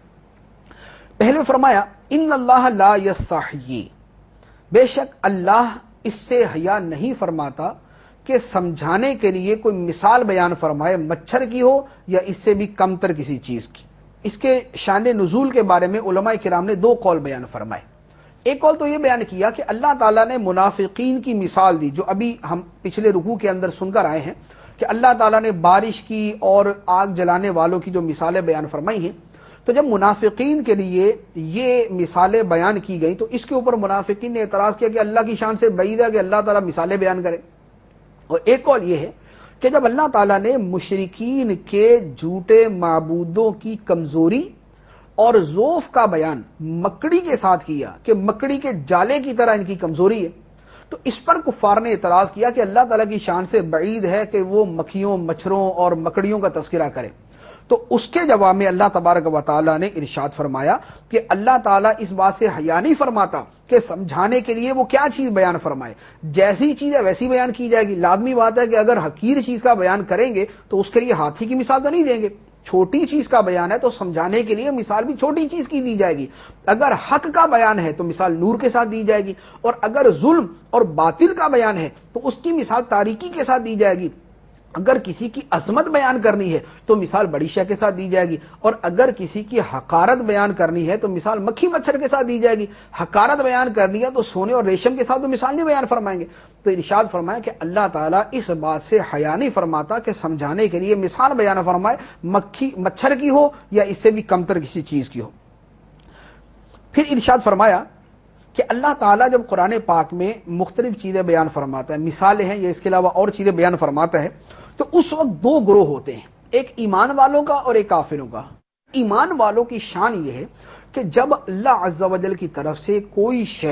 پہلے فرمایا ان اللہ لا یستحیی، بے شک اللہ اس سے حیا نہیں فرماتا کہ سمجھانے کے لیے کوئی مثال بیان فرمائے، مچھر کی ہو یا اس سے بھی کم تر کسی چیز کی۔ اس کے شان نزول کے بارے میں علماء کرام نے دو قول بیان فرمائے۔ ایک قول تو یہ بیان کیا کہ اللہ تعالیٰ نے منافقین کی مثال دی، جو ابھی ہم پچھلے رکوع کے اندر سن کر آئے ہیں کہ اللہ تعالیٰ نے بارش کی اور آگ جلانے والوں کی جو مثالیں بیان فرمائی ہیں، تو جب منافقین کے لیے یہ مثالیں بیان کی گئی تو اس کے اوپر منافقین نے اعتراض کیا کہ اللہ کی شان سے بعید ہے کہ اللہ تعالیٰ مثالیں بیان کرے۔ اور ایک قول یہ ہے کہ جب اللہ تعالیٰ نے مشرکین کے جھوٹے معبودوں کی کمزوری اور ضعف کا بیان مکڑی کے ساتھ کیا کہ مکڑی کے جالے کی طرح ان کی کمزوری ہے، تو اس پر کفار نے اعتراض کیا کہ اللہ تعالیٰ کی شان سے بعید ہے کہ وہ مکھیوں، مچھروں اور مکڑیوں کا تذکرہ کرے۔ تو اس کے جواب میں اللہ تبارک و تعالیٰ نے ارشاد فرمایا کہ اللہ تعالیٰ اس بات سے حیا نہیں فرماتا کہ سمجھانے کے لیے وہ کیا چیز بیان فرمائے، جیسی چیز ہے ویسی بیان کی جائے گی۔ لازمی بات ہے کہ اگر حقیر چیز کا بیان کریں گے تو اس کے لیے ہاتھی کی مثال تو نہیں دیں گے، چھوٹی چیز کا بیان ہے تو سمجھانے کے لیے مثال بھی چھوٹی چیز کی دی جائے گی۔ اگر حق کا بیان ہے تو مثال نور کے ساتھ دی جائے گی، اور اگر ظلم اور باطل کا بیان ہے تو اس کی مثال تاریکی کے ساتھ دی جائے گی۔ اگر کسی کی عظمت بیان کرنی ہے تو مثال بڑی شے کے ساتھ دی جائے گی، اور اگر کسی کی حقارت بیان کرنی ہے تو مثال مکھی مچھر کے ساتھ دی جائے گی۔ حقارت بیان کرنی ہے تو سونے اور ریشم کے ساتھ تو مثال نہیں بیان فرمائیں گے۔ تو ارشاد فرمائے کہ اللہ تعالیٰ اس بات سے حیا نہیں فرماتا کہ سمجھانے کے لیے مثال بیان فرمائے، مکھی مچھر کی ہو یا اس سے بھی کمتر کسی چیز کی ہو۔ پھر ارشاد فرمایا کہ اللہ تعالیٰ جب قرآن پاک میں مختلف چیزیں بیان فرماتا ہے، مثالیں ہیں یا اس کے علاوہ اور چیزیں بیان فرماتا ہے، تو اس وقت دو گروہ ہوتے ہیں، ایک ایمان والوں کا اور ایک کافروں کا۔ ایمان والوں کی شان یہ ہے کہ جب اللہ عز و جل کی طرف سے کوئی شے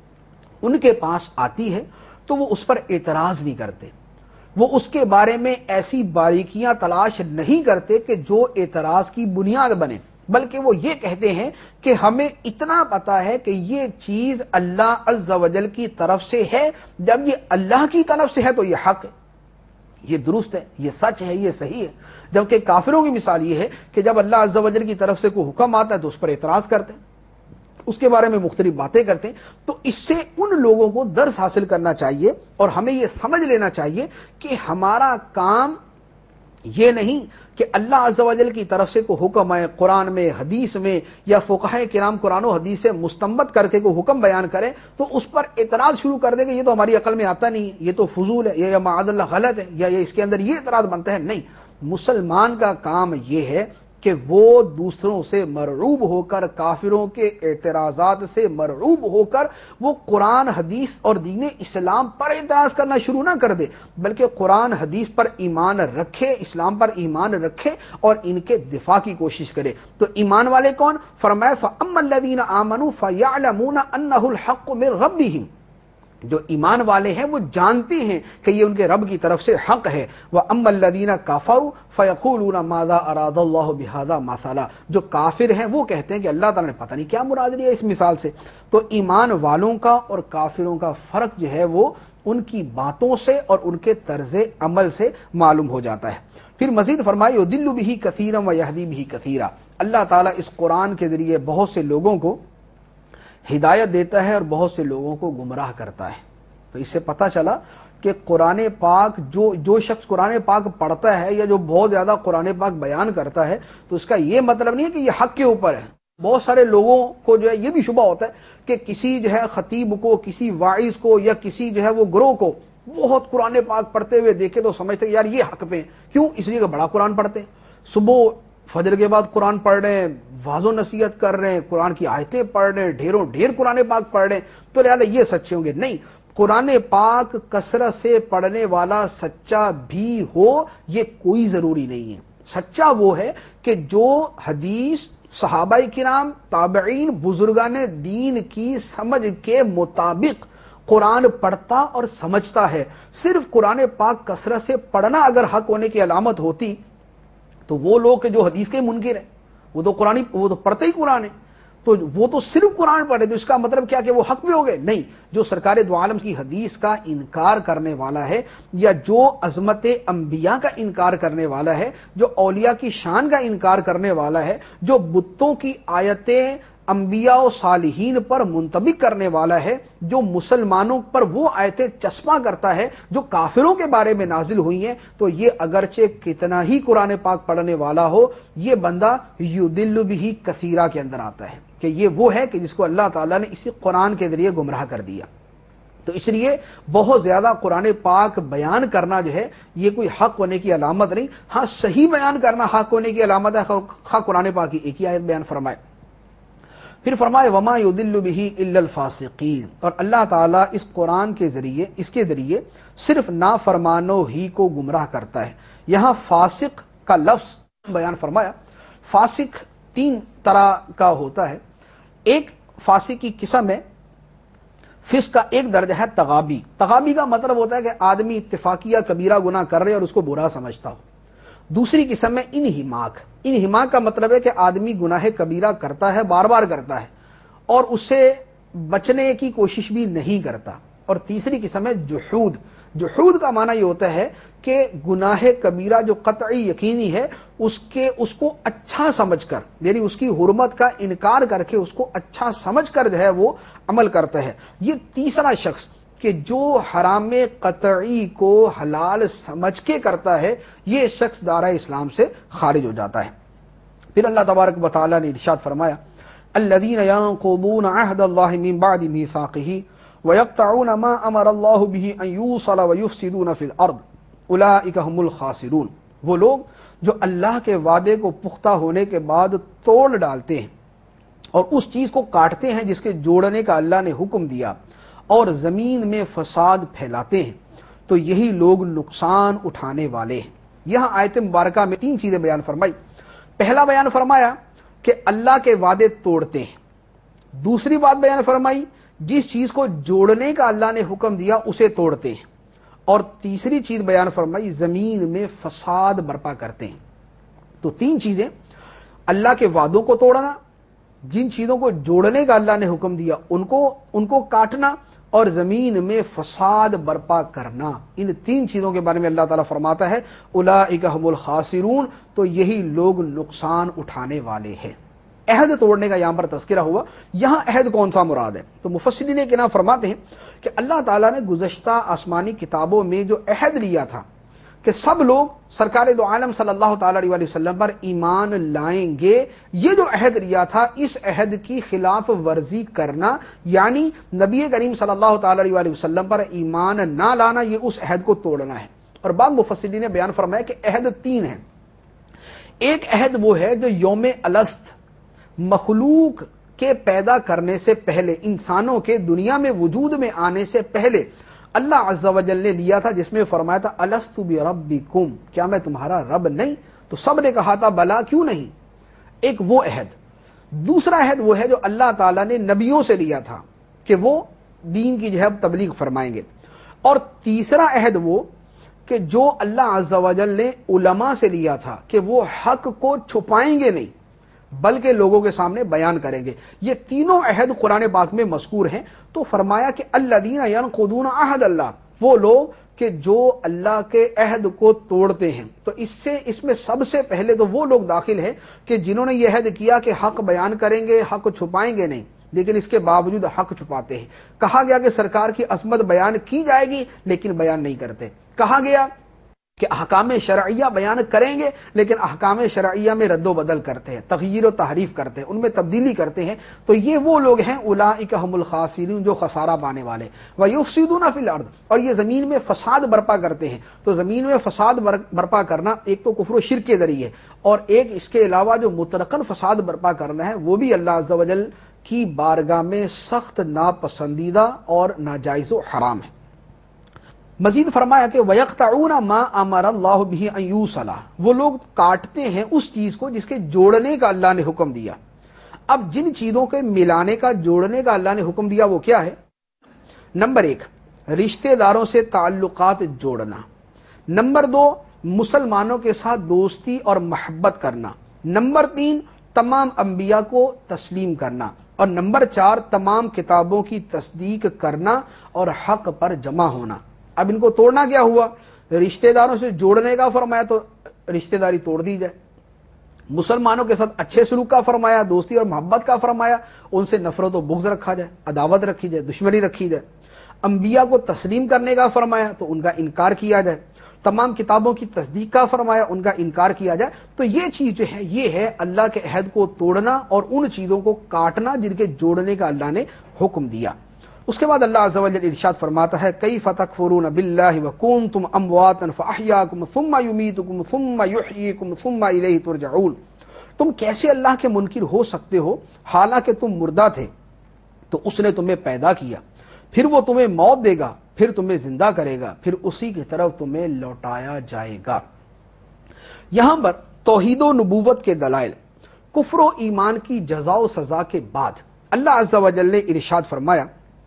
ان کے پاس آتی ہے تو وہ اس پر اعتراض نہیں کرتے، وہ اس کے بارے میں ایسی باریکیاں تلاش نہیں کرتے کہ جو اعتراض کی بنیاد بنے، بلکہ وہ یہ کہتے ہیں کہ ہمیں اتنا پتا ہے کہ یہ چیز اللہ عز و جل کی طرف سے ہے، جب یہ اللہ کی طرف سے ہے تو یہ حق ہے، یہ درست ہے، یہ سچ ہے، یہ صحیح ہے۔ جبکہ کافروں کی مثال یہ ہے کہ جب اللہ عز و جل کی طرف سے کوئی حکم آتا ہے تو اس پر اعتراض کرتے ہیں، اس کے بارے میں مختلف باتیں کرتے ہیں۔ تو اس سے ان لوگوں کو درس حاصل کرنا چاہیے اور ہمیں یہ سمجھ لینا چاہیے کہ ہمارا کام یہ نہیں کہ اللہ عز و جل کی طرف سے کوئی حکم ہے قرآن میں، حدیث میں، یا فقہائے کرام قرآن و حدیث سے مستنبط کر کے کوئی حکم بیان کرے تو اس پر اعتراض شروع کر دے کہ یہ تو ہماری عقل میں آتا نہیں ہے، یہ تو فضول ہے، یا معاذ اللہ غلط ہے، یا یہ اس کے اندر یہ اعتراض بنتا ہے۔ نہیں، مسلمان کا کام یہ ہے کہ وہ دوسروں سے مرعوب ہو کر، کافروں کے اعتراضات سے مرعوب ہو کر وہ قرآن حدیث اور دین اسلام پر اعتراض کرنا شروع نہ کر دے، بلکہ قرآن حدیث پر ایمان رکھے، اسلام پر ایمان رکھے اور ان کے دفاع کی کوشش کرے۔ تو ایمان والے کون؟ فرمایا فَأَمَّا الَّذِينَ آمَنُوا فَيَعْلَمُونَ أَنَّهُ الْحَقُّ مِنْ رَبِّهِمْ، جو ایمان والے ہیں وہ جانتے ہیں کہ یہ ان کے رب کی طرف سے حق ہے۔ وَأَمَّا الَّذِينَ كَفَرُوا فَيَقُولُونَ مَاذَا أَرَادَ اللَّهُ بِهَذَا مَثَلًا، جو کافر ہیں وہ کہتے ہیں کہ اللہ تعالیٰ نے پتہ نہیں کیا مراد لیا اس مثال سے۔ تو ایمان والوں کا اور کافروں کا فرق جو ہے وہ ان کی باتوں سے اور ان کے طرز عمل سے معلوم ہو جاتا ہے۔ پھر مزید فرمائے يُضِلُّ بِهِ كَثِيرًا وَيَهْدِي بِهِ كَثِيرًا، اللہ تعالیٰ اس قرآن کے ذریعے بہت سے لوگوں کو ہدایت دیتا ہے اور بہت سے لوگوں کو گمراہ کرتا ہے۔ تو اس سے پتہ چلا کہ قرآن پاک جو جو شخص قرآن پاک پڑھتا ہے یا جو بہت زیادہ قرآن پاک بیان کرتا ہے تو اس کا یہ مطلب نہیں ہے کہ یہ حق کے اوپر ہے. بہت سارے لوگوں کو جو ہے یہ بھی شبہ ہوتا ہے کہ کسی جو ہے خطیب کو, کسی واعظ کو یا کسی جو ہے وہ گروہ کو بہت قرآن پاک پڑھتے ہوئے دیکھے تو سمجھتے ہیں یار یہ حق پہ ہیں. کیوں؟ اس لیے کہ بڑا قرآن پڑھتے ہیں, صبح فجر کے بعد قرآن پڑھ رہے ہیں, واعظ و نصیحت کر رہے ہیں, قرآن کی آیتیں پڑھ رہے ہیں, ڈھیروں ڈھیر قرآن پاک پڑھ رہے ہیں, تو لہذا یہ سچے ہوں گے. نہیں, قرآن پاک کثرت سے پڑھنے والا سچا بھی ہو یہ کوئی ضروری نہیں ہے. سچا وہ ہے کہ جو حدیث صحابہ کرام, تابعین, بزرگان دین کی سمجھ کے مطابق قرآن پڑھتا اور سمجھتا ہے. صرف قرآن پاک کثرت سے پڑھنا اگر حق ہونے کی علامت ہوتی تو وہ لوگ جو حدیث کے منکر ہیں وہ تو قرآن وہ تو پڑھتے ہی قرآن ہے, تو وہ تو صرف قرآن پڑھے, تو اس کا مطلب کیا کہ وہ حق بھی ہو گئے؟ نہیں. جو سرکار دو عالم کی حدیث کا انکار کرنے والا ہے یا جو عظمت انبیاء کا انکار کرنے والا ہے, جو اولیاء کی شان کا انکار کرنے والا ہے, جو بتوں کی آیتیں انبیاء و صالحین پر منطبق کرنے والا ہے, جو مسلمانوں پر وہ آیتیں چسپاں کرتا ہے جو کافروں کے بارے میں نازل ہوئی ہیں, تو یہ اگرچہ کتنا ہی قرآن پاک پڑھنے والا ہو, یہ بندہ یدل بہ کثیرہ کے اندر آتا ہے کہ یہ وہ ہے کہ جس کو اللہ تعالیٰ نے اسی قرآن کے ذریعے گمراہ کر دیا. تو اس لیے بہت زیادہ قرآن پاک بیان کرنا جو ہے یہ کوئی حق ہونے کی علامت نہیں. ہاں صحیح بیان کرنا حق ہونے کی علامت ہے, خواہ قرآن پاک کی ایک ہی آیت بیان فرمائے. پھر فرمائے وما یضل بہ الا الفاسقین, اور اللہ تعالیٰ اس قرآن کے ذریعے اس کے ذریعے صرف نافرمانوں ہی کو گمراہ کرتا ہے. یہاں فاسق کا لفظ بیان فرمایا. فاسق تین طرح کا ہوتا ہے. ایک فاسق کی قسم ہے, فسق کا ایک درجہ ہے تغابی. تغابی کا مطلب ہوتا ہے کہ آدمی اتفاقیہ کبیرہ گناہ کر رہے اور اس کو برا سمجھتا ہو. دوسری قسم ہے انہماک. انہماک کا مطلب ہے کہ آدمی گناہ کبیرہ کرتا ہے, بار بار کرتا ہے اور اس سے بچنے کی کوشش بھی نہیں کرتا. اور تیسری قسم ہے جحود. جحود کا معنی یہ ہوتا ہے کہ گناہ کبیرہ جو قطعی یقینی ہے اس کے اس کو اچھا سمجھ کر, یعنی اس کی حرمت کا انکار کر کے اس کو اچھا سمجھ کر جو ہے وہ عمل کرتا ہے. یہ تیسرا شخص کہ جو حرام قطعی کو حلال سمجھ کے کرتا ہے, یہ شخص دائرہ اسلام سے خارج ہو جاتا ہے. پھر اللہ تبارک و تعالی نے ارشاد فرمایا الذین ینقضون عہد اللہ من بعد میثاقہ وَيَقْطَعُونَ مَا أَمَرَ اللَّهُ بِهِ أَن يُوصَلَ وَيُفْسِدُونَ فِي الْأَرْضِ أُولَٰئِكَ هُمُ الْخَاسِرُونَ. وہ لوگ جو اللہ کے وعدے کو پختہ ہونے کے بعد توڑ ڈالتے ہیں اور اس چیز کو کاٹتے ہیں جس کے جوڑنے کا اللہ نے حکم دیا اور زمین میں فساد پھیلاتے ہیں, تو یہی لوگ نقصان اٹھانے والے ہیں. یہاں آیت مبارکہ میں تین چیزیں بیان فرمائی. پہلا بیان فرمایا کہ اللہ کے وعدے توڑتے ہیں. دوسری بات بیان فرمائی جس چیز کو جوڑنے کا اللہ نے حکم دیا اسے توڑتے ہیں. اور تیسری چیز بیان فرمائی زمین میں فساد برپا کرتے ہیں. تو تین چیزیں, اللہ کے وعدوں کو توڑنا, جن چیزوں کو جوڑنے کا اللہ نے حکم دیا ان کو ان کو کاٹنا, اور زمین میں فساد برپا کرنا. ان تین چیزوں کے بارے میں اللہ تعالیٰ فرماتا ہے اولئک هم الخاسرون, تو یہی لوگ نقصان اٹھانے والے ہیں. عہد توڑنے کا یہاں پر تذکرہ ہوا. یہاں عہد کون سا مراد ہے؟ تو مفسرین کرام فرماتے ہیں کہ اللہ تعالیٰ نے گزشتہ آسمانی کتابوں میں جو عہد لیا تھا کہ سب لوگ سرکار دو عالم صلی اللہ تعالی علیہ وسلم پر ایمان لائیں گے, یہ جو عہد لیا تھا اس عہد کی خلاف ورزی کرنا, یعنی نبی کریم صلی اللہ تعالی علیہ وسلم پر ایمان نہ لانا, یہ اس عہد کو توڑنا ہے. اور بعض مفسرین نے بیان فرمایا کہ عہد تین ہیں. ایک عہد وہ ہے جو یوم الست, مخلوق کے پیدا کرنے سے پہلے, انسانوں کے دنیا میں وجود میں آنے سے پہلے اللہ عز و جل نے لیا تھا, جس میں فرمایا تھا الست بربکم, کیا میں تمہارا رب نہیں؟ تو سب نے کہا تھا بلا, کیوں نہیں. ایک وہ عہد. دوسرا عہد وہ ہے جو اللہ تعالیٰ نے نبیوں سے لیا تھا کہ وہ دین کی جو ہے تبلیغ فرمائیں گے. اور تیسرا عہد وہ کہ جو اللہ عز و جل نے علماء سے لیا تھا کہ وہ حق کو چھپائیں گے نہیں بلکہ لوگوں کے سامنے بیان کریں گے. یہ تینوں عہد قرآن پاک میں مذکور ہیں. تو فرمایا کہ الذین ینقضون عہد اللہ, وہ لوگ کہ جو اللہ کے عہد کو توڑتے ہیں. تو اس سے اس میں سب سے پہلے تو وہ لوگ داخل ہیں کہ جنہوں نے یہ عہد کیا کہ حق بیان کریں گے, حق چھپائیں گے نہیں. لیکن اس کے باوجود حق چھپاتے ہیں۔ کہا گیا کہ سرکار کی عظمت بیان کی جائے گی لیکن بیان نہیں کرتے، کہا گیا کہ احکام شرعیہ بیان کریں گے لیکن احکام شرعیہ میں رد و بدل کرتے ہیں، تغییر و تحریف کرتے ہیں، ان میں تبدیلی کرتے ہیں، تو یہ وہ لوگ ہیں اولئک هم الخاسرون، جو خسارہ پانے والے، ویفسدون فی الارض، اور یہ زمین میں فساد برپا کرتے ہیں۔ تو زمین میں فساد برپا کرنا ایک تو کفر و شرک کے ذریعے، اور ایک اس کے علاوہ جو مطلقاً فساد برپا کرنا ہے وہ بھی اللہ عز و جل کی بارگاہ میں سخت ناپسندیدہ اور ناجائز و حرام ہے۔ مزید فرمایا کہ وَيَقْطَعُونَ مَا أَمَرَ اللَّهُ بِهِ أَن يُوصَلَ، وہ لوگ کاٹتے ہیں اس چیز کو جس کے جوڑنے کا اللہ نے حکم دیا۔ اب جن چیزوں کے ملانے کا، جوڑنے کا اللہ نے حکم دیا وہ کیا ہے؟ نمبر ایک، رشتہ داروں سے تعلقات جوڑنا۔ نمبر دو، مسلمانوں کے ساتھ دوستی اور محبت کرنا۔ نمبر تین، تمام انبیاء کو تسلیم کرنا۔ اور نمبر چار، تمام کتابوں کی تصدیق کرنا اور حق پر جمع ہونا۔ اب ان کو توڑنا کیا ہوا؟ رشتہ داروں سے جوڑنے کا فرمایا تو رشتہ داری توڑ دی جائے، مسلمانوں کے ساتھ اچھے سلوک کا فرمایا، دوستی اور محبت کا فرمایا، ان سے نفرت و بغض رکھا جائے، عداوت رکھی جائے، دشمنی رکھی جائے۔ انبیاء کو تسلیم کرنے کا فرمایا تو ان کا انکار کیا جائے، تمام کتابوں کی تصدیق کا فرمایا، ان کا انکار کیا جائے۔ تو یہ چیز جو ہے یہ ہے اللہ کے عہد کو توڑنا اور ان چیزوں کو کاٹنا جن کے جوڑنے کا اللہ نے حکم دیا۔ اس کے بعد اللہ عز و جل ارشاد فرماتا ہے کیف تکفرون باللہ وکنتم امواتا فاحیاکم ثم یمیتکم ثم یحییکم ثم الیہ ترجعون، تم کیسے اللہ کے منکر ہو سکتے ہو حالانکہ تم مردہ تھے تو اس نے تمہیں پیدا کیا، پھر وہ تمہیں موت دے گا، پھر تمہیں زندہ کرے گا، پھر اسی کی طرف تمہیں لوٹایا جائے گا۔ یہاں پر توحید و نبوت کے دلائل، کفر و ایمان کی جزا و سزا کے بعد اللہ عز و جل نے ارشاد فرمایا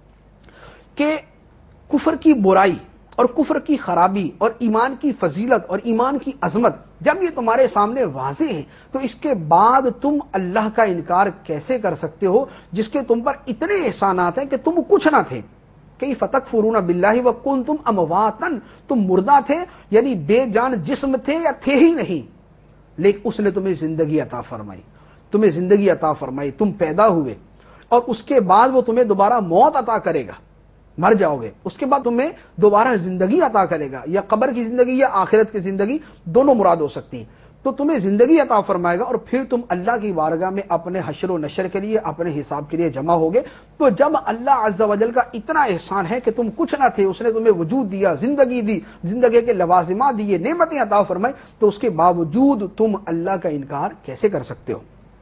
کہ کفر کی برائی اور کفر کی خرابی اور ایمان کی فضیلت اور ایمان کی عظمت جب یہ تمہارے سامنے واضح ہے تو اس کے بعد تم اللہ کا انکار کیسے کر سکتے ہو جس کے تم پر اتنے احسانات ہیں کہ تم کچھ نہ تھے۔ کیف تکفرون باللہ وکنتم امواتا، تم مردہ تھے یعنی بے جان جسم تھے یا تھے ہی نہیں، لیکن اس نے تمہیں زندگی عطا فرمائی، تمہیں زندگی عطا فرمائی، تم پیدا ہوئے، اور اس کے بعد وہ تمہیں دوبارہ موت عطا کرے گا، مر جاؤ گے، اس کے بعد تمہیں دوبارہ زندگی عطا کرے گا، یا قبر کی زندگی یا آخرت کی زندگی دونوں مراد ہو سکتی ہیں، تو تمہیں زندگی عطا فرمائے گا، اور پھر تم اللہ کی بارگاہ میں اپنے حشر و نشر کے لیے، اپنے حساب کے لیے جمع ہوگے۔ تو جب اللہ عز و جل کا اتنا احسان ہے کہ تم کچھ نہ تھے، اس نے تمہیں وجود دیا، زندگی دی، زندگی کے لوازمات دیے، نعمتیں عطا فرمائی، تو اس کے باوجود تم اللہ کا انکار کیسے کر سکتے ہو؟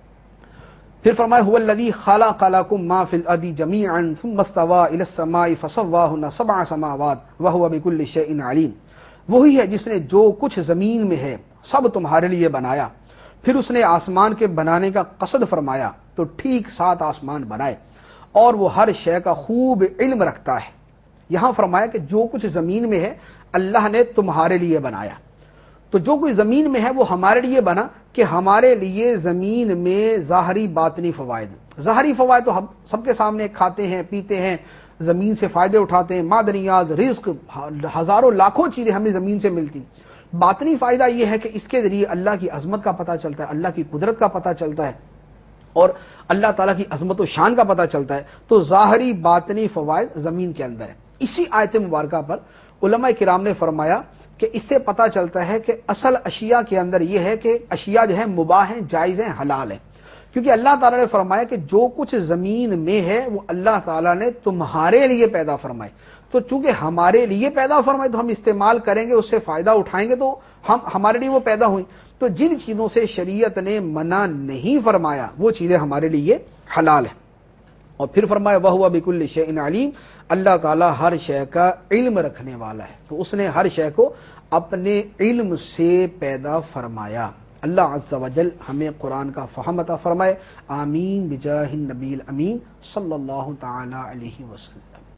پھر فرمایا هو الذی خلق لکم ما فی الارض جمیعا ثم استوى الی السماء فسواهن سبع سماوات وهو بكل شیء علیم، وہی ہے جس نے جو کچھ زمین میں ہے سب تمہارے لیے بنایا، پھر اس نے آسمان کے بنانے کا قصد فرمایا تو ٹھیک سات آسمان بنائے، اور وہ ہر شے کا خوب علم رکھتا ہے۔ یہاں فرمایا کہ جو کچھ زمین میں ہے اللہ نے تمہارے لیے بنایا، تو جو کچھ زمین میں ہے وہ ہمارے لیے بنا کہ ہمارے لیے زمین میں ظاہری باطنی فوائد، ظاہری فوائد تو ہم سب کے سامنے کھاتے ہیں، پیتے ہیں، زمین سے فائدے اٹھاتے ہیں، معدنیات، رزق، ہزاروں لاکھوں چیزیں ہمیں زمین سے ملتی۔ باطنی فائدہ یہ ہے کہ اس کے ذریعے اللہ کی عظمت کا پتہ چلتا ہے، اللہ کی قدرت کا پتہ چلتا ہے، اور اللہ تعالیٰ کی عظمت و شان کا پتہ چلتا ہے۔ تو ظاہری باطنی فوائد زمین کے اندر ہے۔ اسی آیت مبارکہ پر علماء کرام نے فرمایا کہ اس سے پتہ چلتا ہے کہ اصل اشیاء کے اندر یہ ہے کہ اشیاء جو ہیں مباح ہیں، جائز ہیں، حلال ہیں، کیونکہ اللہ تعالیٰ نے فرمایا کہ جو کچھ زمین میں ہے وہ اللہ تعالیٰ نے تمہارے لیے پیدا فرمائے، تو چونکہ ہمارے لیے پیدا فرمائے تو ہم استعمال کریں گے، اس سے فائدہ اٹھائیں گے، تو ہم ہمارے لیے وہ پیدا ہوئی۔ تو جن چیزوں سے شریعت نے منع نہیں فرمایا وہ چیزیں ہمارے لیے حلال ہیں۔ اور پھر فرمایا وَهُوَ بِكُلِّ شَيْءٍ عَلِيمٌ، اللہ تعالیٰ ہر شے کا علم رکھنے والا ہے، تو اس نے ہر شے کو اپنے علم سے پیدا فرمایا۔ اللہ عز و جل ہمیں قرآن کا فہم عطا فرمائے، آمین بجاہ النبی الامین صلی اللہ تعالی علیہ وسلم۔